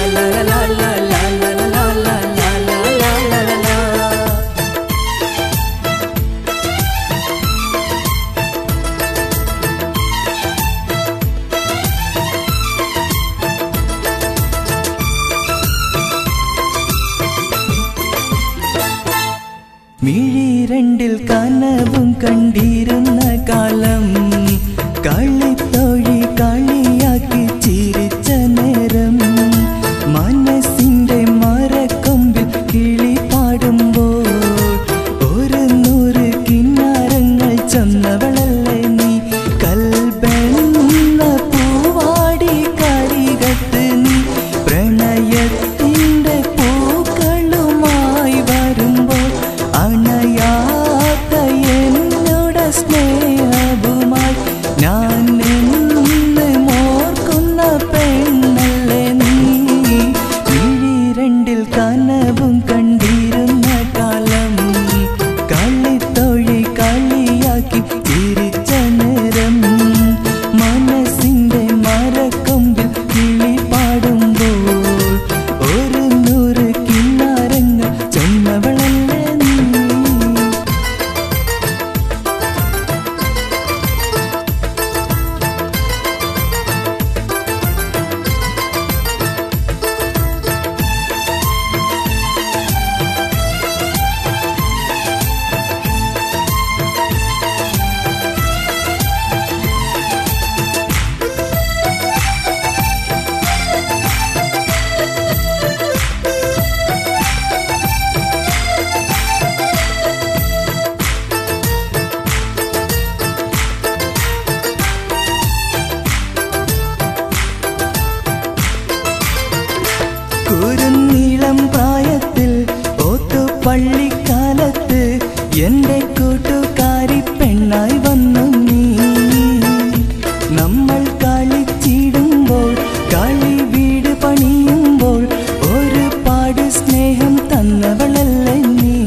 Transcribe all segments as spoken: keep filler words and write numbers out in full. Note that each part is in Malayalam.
മിഴിരണ്ടിൽ കനവും കണ്ടിരുന്ന കാലം കളിത്തോഴി കളിയാക്കി ചിരിച്ച നേരം മനസ്സിന്റെ മരക്കൊമ്പിൽ കിളി പാടുമ്പോൾ ഒരു നൂറ് കിന്നാരങ്ങൾ ചൊന്നവളല്ലേ നീ കൽബെന്ന പൂവാടി കരികത്ത് നീ പ്രണയത്തിന്റെ പൂക്കളുമായി വരുമ്പോൾ അണയാത്ത എന്നോട് സ്നേഹവുമായി ഞാൻ നിന്ന് മോർക്കുന്ന പെണ്ണല്ലേ നീ മിഴിരണ്ടിൽ കനവും കണ്ടിരുന്ന കാലം കളിത്തോഴി കളിയാക്കി ചിരിച്ച നേരം മനസ്സിന്റെ മരക്കൊമ്പിൽ കിളി പാടുമ്പോൾ ഒരു നൂറ് കിന്നാരങ്ങൾ ചൊന്നവളല്ലേ നീ. കുരുനീളം പ്രായത്തിൽ ഓത്തു പള്ളിക്കാലത്ത് എന്റെ കൂട്ടുകാരി പെണ്ണായി വന്നു നീ നമ്മൾ കളിച്ചിടുമ്പോൾ കളി വീട് പണിയുമ്പോൾ ഒരുപാട് സ്നേഹം തന്നവളല്ലേ നീ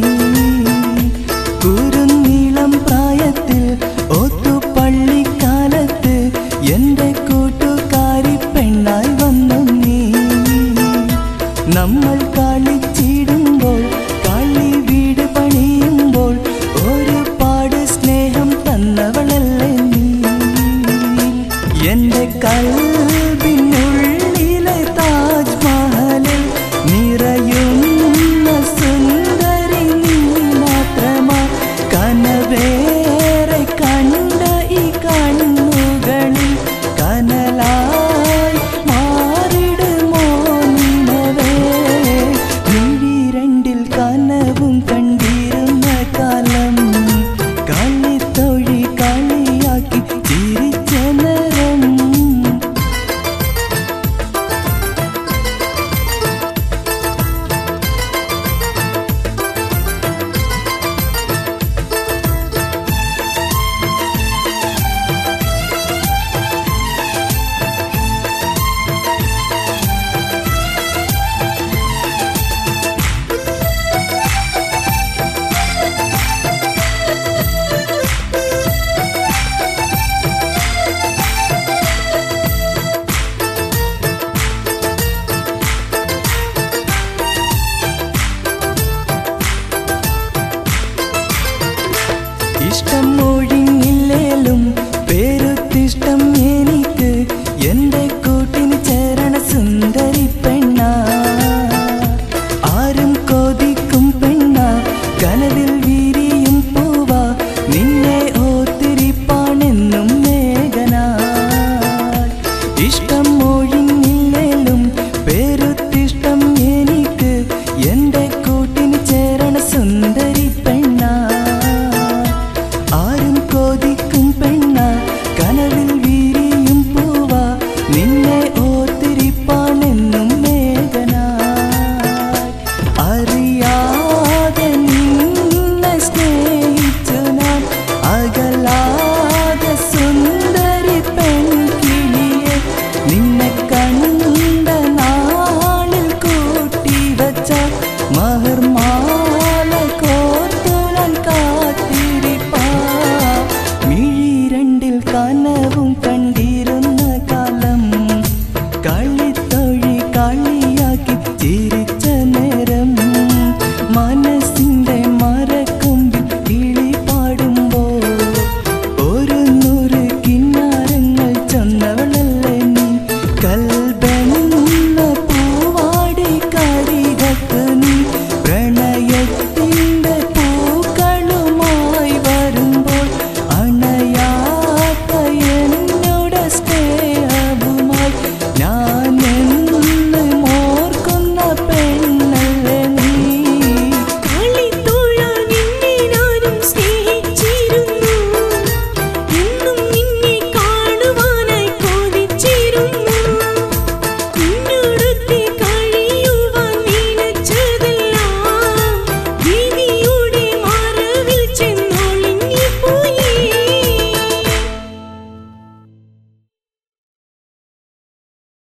കുരുനീളം പ്രായത്തിൽ ഓത്തു പള്ളിക്കാലത്ത് എന്റെ കൂട്ടുകാരി പെണ്ണായി വന്നു നീ നമ്മൾ